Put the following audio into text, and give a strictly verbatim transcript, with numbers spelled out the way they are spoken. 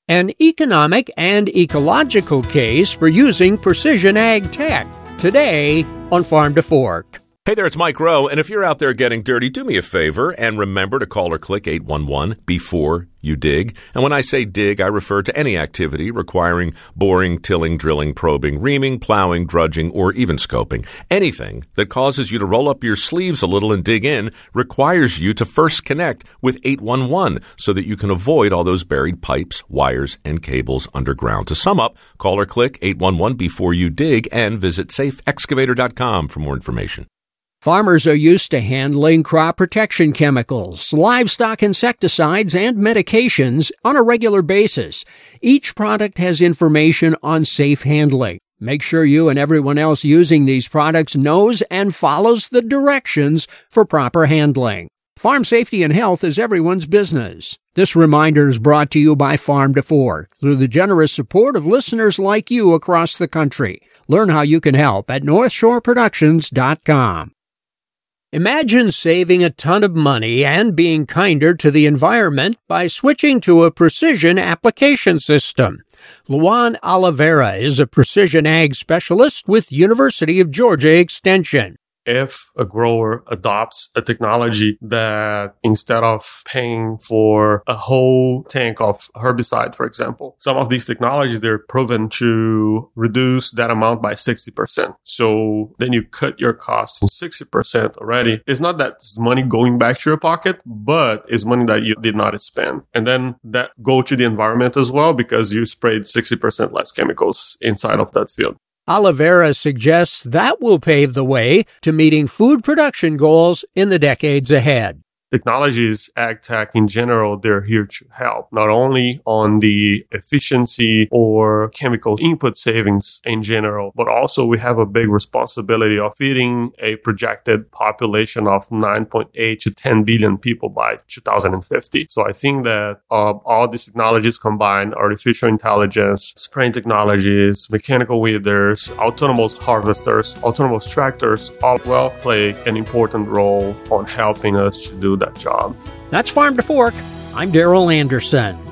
An economic and ecological case for using precision ag tech. Today on Farm to Fork. Hey there, it's Mike Rowe, and if you're out there getting dirty, do me a favor and remember to call or click eight one one before you dig. And when I say dig, I refer to any activity requiring boring, tilling, drilling, probing, reaming, plowing, drudging, or even scoping. Anything that causes you to roll up your sleeves a little and dig in requires you to first connect with eight one one so that you can avoid all those buried pipes, wires, and cables underground. To sum up, call or click eight one one before you dig and visit safe excavator dot com for more information. Farmers are used to handling crop protection chemicals, livestock insecticides, and medications on a regular basis. Each product has information on safe handling. Make sure you and everyone else using these products knows and follows the directions for proper handling. Farm safety and health is everyone's business. This reminder is brought to you by Farm to Fork through the generous support of listeners like you across the country. Learn how you can help at north shore productions dot com. Imagine saving a ton of money and being kinder to the environment by switching to a precision application system. Luan Oliveira is a precision ag specialist with University of Georgia Extension. If a grower adopts a technology that instead of paying for a whole tank of herbicide, for example, some of these technologies, they're proven to reduce that amount by sixty percent. So then you cut your costs sixty percent already. It's not that it's money going back to your pocket, but it's money that you did not spend. And then that go to the environment as well because you sprayed sixty percent less chemicals inside of that field. Oliveira suggests that will pave the way to meeting food production goals in the decades ahead. Technologies, ag tech in general, they're here to help, not only on the efficiency or chemical input savings in general, but also we have a big responsibility of feeding a projected population of nine point eight to ten billion people by two thousand fifty. So I think that uh, all these technologies combined, artificial intelligence, spraying technologies, mechanical weeders, autonomous harvesters, autonomous tractors, all well play an important role on helping us to do that job. That's Farm to Fork. I'm Daryl Anderson.